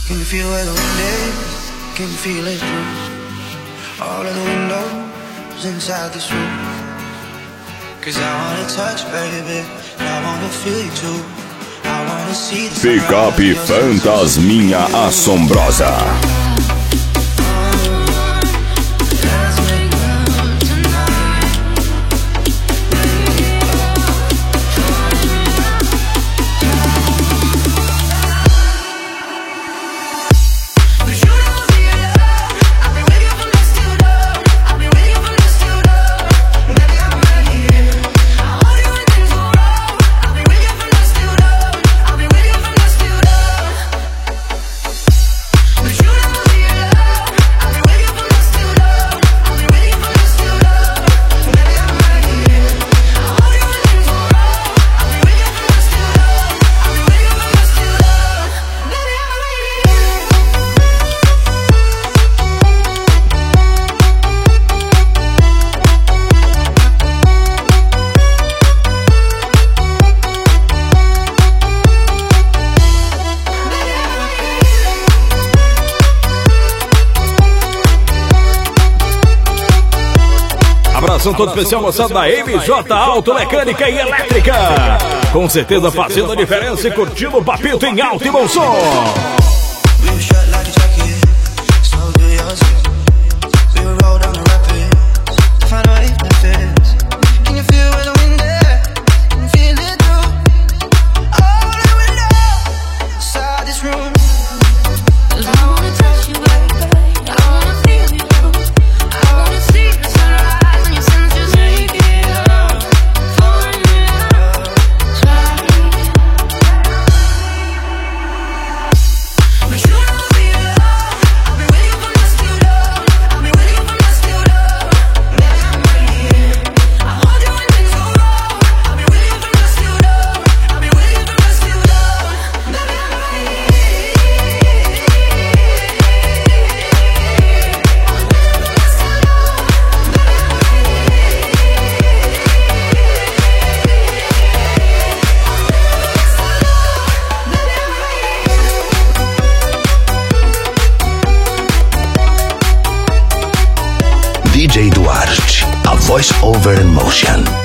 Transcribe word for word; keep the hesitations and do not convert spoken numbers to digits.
Can you feel where the wind is? Can you feel it through all of the windows inside this room? Cause I wanna touch, baby, I wanna feel you too. I wanna see the Pick-up Fantasminha Assombrosa. Abração todo especial, moçada da M J Automecânica e Elétrica. Com certeza fazendo a diferença e curtindo o papito em alto e bom som. D J Duarte, a voice over in motion.